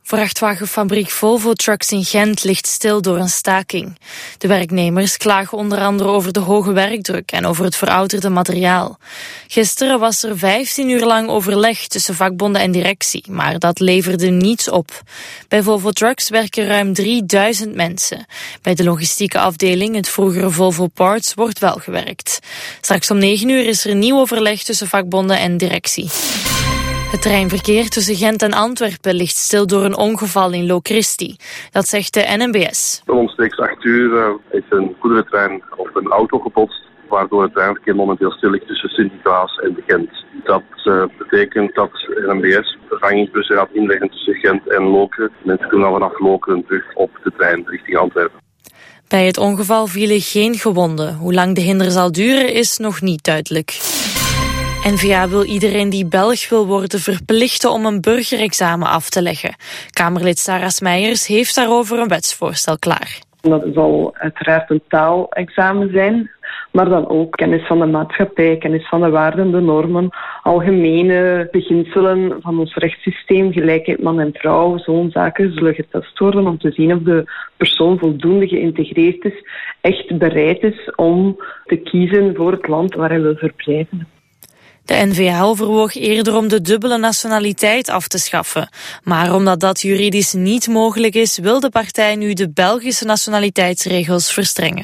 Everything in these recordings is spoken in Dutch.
Vrachtwagenfabriek Volvo Trucks in Gent ligt stil door een staking. De werknemers klagen onder andere over de hoge werkdruk en over het verouderde materiaal. Gisteren was er 15 uur lang overleg tussen vakbonden en directie, maar dat leverde niets op. Bij Volvo Trucks werken ruim 3000 mensen. Bij de logistieke afdeling, het vroegere Volvo Parts, wordt wel gewerkt. Straks om 9 uur is er een nieuw overleg tussen vakbonden en directie. Het treinverkeer tussen Gent en Antwerpen ligt stil door een ongeval in Locristi. Dat zegt de NMBS. Omstreeks 8 uur is een goederentrein op een auto gebotst, waardoor het treinverkeer momenteel stil ligt tussen Sint-Niklaas en de Gent. Dat betekent dat NMBS vervangingsbussen gaat inleggen tussen Gent en Lokeren. Mensen kunnen dan vanaf Lokeren terug op de trein richting Antwerpen. Bij het ongeval vielen geen gewonden. Hoe lang de hinder zal duren is nog niet duidelijk. N-VA wil iedereen die Belg wil worden verplichten om een burgerexamen af te leggen. Kamerlid Sarah Smeijers heeft daarover een wetsvoorstel klaar. Dat zal uiteraard een taalexamen zijn, maar dan ook kennis van de maatschappij, kennis van de waarden, de normen, algemene beginselen van ons rechtssysteem, gelijkheid man en vrouw, zo'n zaken zullen getest worden om te zien of de persoon voldoende geïntegreerd is, echt bereid is om te kiezen voor het land waar hij wil verblijven. De N-VA overwoog eerder om de dubbele nationaliteit af te schaffen. Maar omdat dat juridisch niet mogelijk is, wil de partij nu de Belgische nationaliteitsregels verstrengen.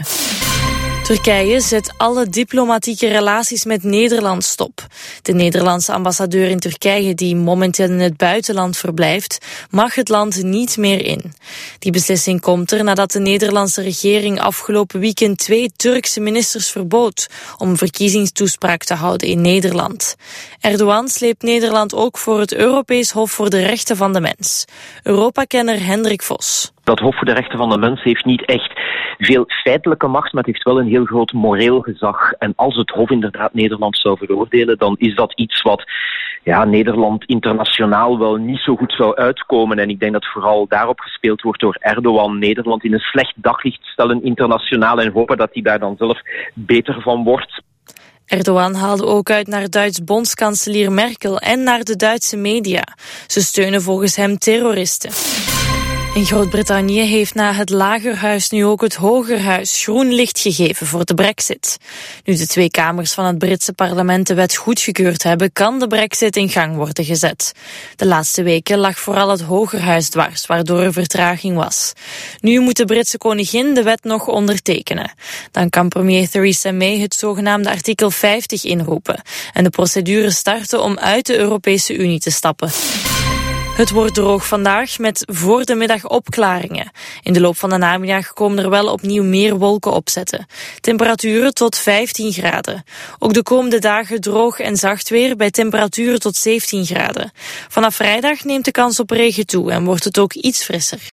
Turkije zet alle diplomatieke relaties met Nederland stop. De Nederlandse ambassadeur in Turkije, die momenteel in het buitenland verblijft, mag het land niet meer in. Die beslissing komt er nadat de Nederlandse regering afgelopen weekend 2 Turkse ministers verbood om een verkiezingstoespraak te houden in Nederland. Erdogan sleept Nederland ook voor het Europees Hof voor de Rechten van de Mens. Europa-kenner Hendrik Vos. Dat Hof voor de Rechten van de Mens heeft niet echt veel feitelijke macht, maar het heeft wel een heel groot moreel gezag. En als het Hof inderdaad Nederland zou veroordelen, dan is dat iets wat Nederland internationaal wel niet zo goed zou uitkomen. En ik denk dat vooral daarop gespeeld wordt door Erdogan. Nederland in een slecht daglicht stellen internationaal en hopen dat hij daar dan zelf beter van wordt. Erdogan haalde ook uit naar Duits bondskanselier Merkel en naar de Duitse media. Ze steunen volgens hem terroristen. In Groot-Brittannië heeft na het Lagerhuis nu ook het Hogerhuis groen licht gegeven voor de Brexit. Nu de 2 kamers van het Britse parlement de wet goedgekeurd hebben, kan de Brexit in gang worden gezet. De laatste weken lag vooral het Hogerhuis dwars, waardoor er vertraging was. Nu moet de Britse koningin de wet nog ondertekenen. Dan kan premier Theresa May het zogenaamde artikel 50 inroepen en de procedure starten om uit de Europese Unie te stappen. Het wordt droog vandaag met voor de middag opklaringen. In de loop van de namiddag komen er wel opnieuw meer wolken opzetten. Temperaturen tot 15 graden. Ook de komende dagen droog en zacht weer bij temperaturen tot 17 graden. Vanaf vrijdag neemt de kans op regen toe en wordt het ook iets frisser.